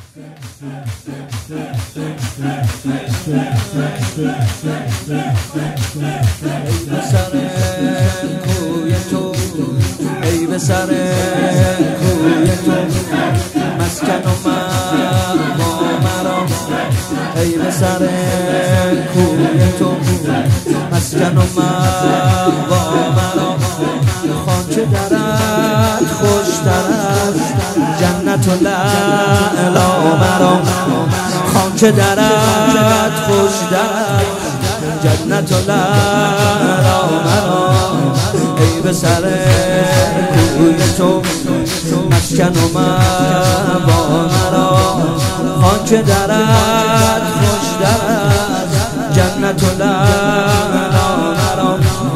سر کوی تو ای به سر کوی تو مسکن و مأوا مرا ای به سر کوی تو مسکن و مأوا مرا خاک درت خوشتر از جنت و لعلا مرا خاک درت خوشتر جنت و لعلا مرا ای به سر کوی تو مسکن و مأوا مرا خاک درت خوشتر از جنت و لعلا مرا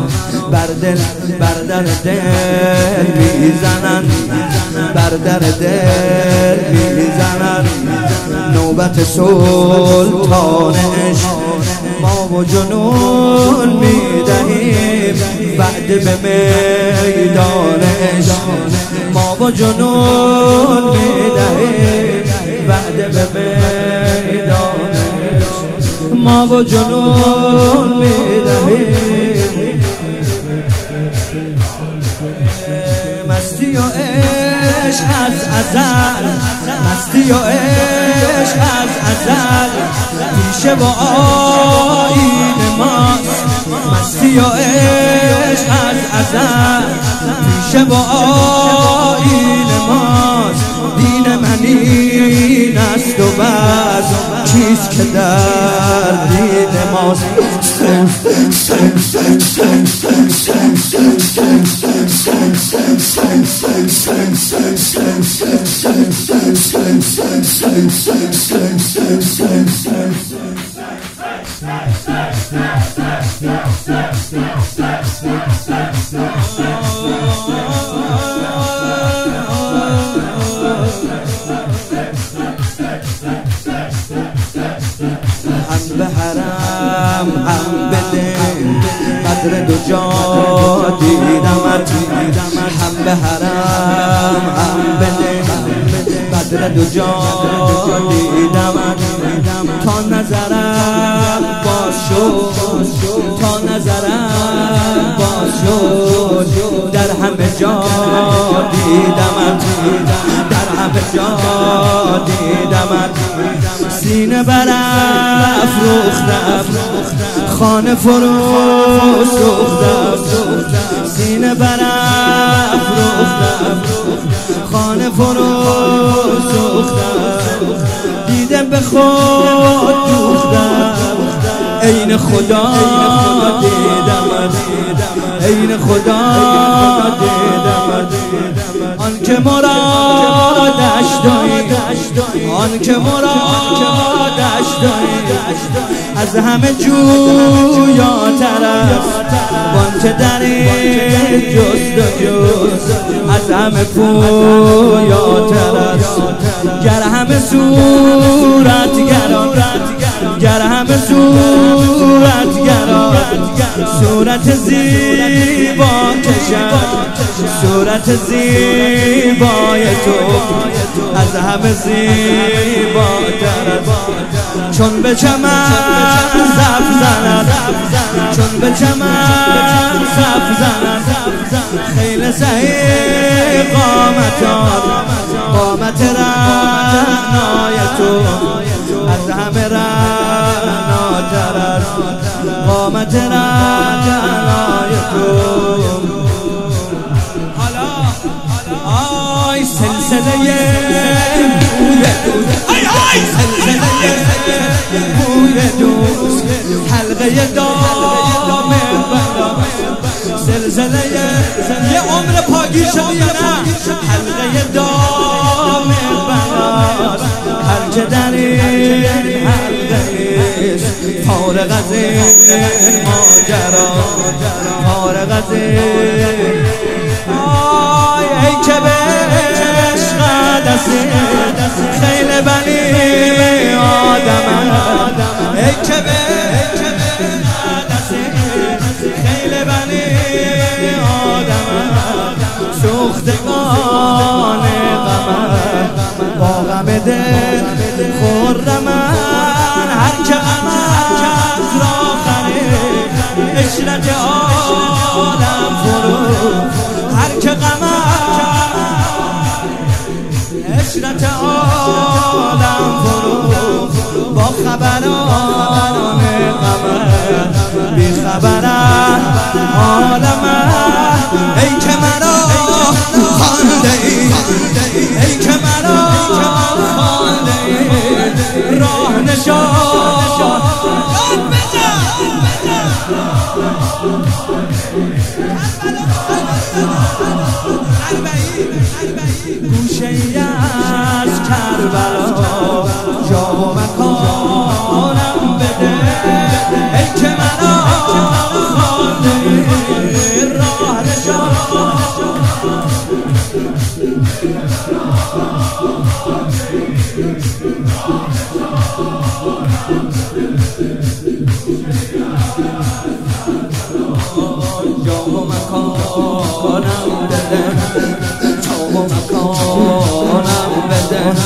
بر در دل میزنن بر در دل میزنن نوبت سلطان عشق ما و جنون میدهیم بعد به میدان عشق ما و جنون میدهیم بعد به میدان عشق ما و جنون میدهیم مستی و عشق از ازل مستی و عشق از ازل پیشه و آیین ماست مستی و عشق از ازل پیشه و آیین ماست دین من این است و بس چیست که در دین ماست هم به حرم هم به دل قدر دو جا دیدمت هم به حرم هم به دل قدر دو جا دیدمت تا نظرم باز شد تا نظرم باز شد در همه جا دیدمت در همه جا دیدمت سینه برافروختم خانه فرو سوختم سینه برافروختم خانه فرو سوختم دیده به خود دوختم عین خدا دیدم عین خدا دیدم آن که مرادش داری آن که مرادش داری از همه جویاتر است وان که در این جست و جز از همه پویاتر است گر همه صورتگران گر همه صورتگران صورت زیبا کشد صورت زیبای تو از همه زیباتر است چون به چمن زف زند چون به چمن زف زند خیل سهی قامتان قامت رعنای تو از همه رعناتر است قامت رعنای تو آی سلسله بوی سلسله بوی دوست حلقه دام بلا سلسله یه عمر پاگیر شدی یا نه حلقه دام بلا هر که در این حلقه است فارغ از این ماجرا فارغ از این آی ای که به عشق دستی خیل بنی آدم ای که به دستی خیل بنی آدم سوختگان غم با غم دل که قمر عشرت عالم فرو با خبران قمر بی خبرن عالمه ای که مرا خانده ای ای که مرا خانده ای راه نشان گوشه ای از کربلا جا و مکانم بده ای که مرا خانده راه نشان جا و مکانم بده جا و مکانم بده